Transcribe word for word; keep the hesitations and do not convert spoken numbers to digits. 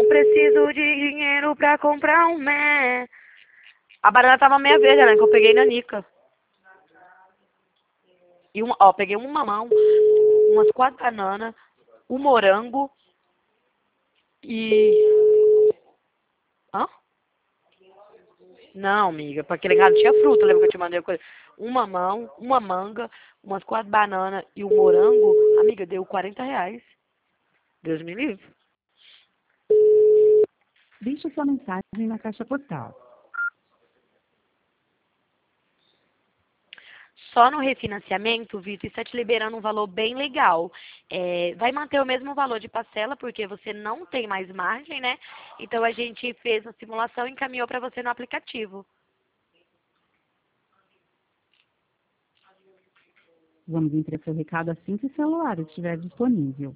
preciso de dinheiro pra comprar um mé. A banana tava meia verde, né? Que eu peguei na Nica. E um, ó, peguei um mamão, umas quatro bananas, um morango e... Hã? Não, amiga, pra aquele lado tinha fruta, lembra que eu te mandei a coisa? Um mamão, uma manga, umas quatro bananas e um morango. Amiga, deu quarenta reais. Deus me livre. Deixe sua mensagem na caixa postal. Só no refinanciamento, Vitor, está te liberando um valor bem legal. É, vai manter o mesmo valor de parcela, porque você não tem mais margem, né? Então a gente fez a simulação e encaminhou para você no aplicativo. Vamos entregar seu recado assim que o celular estiver disponível.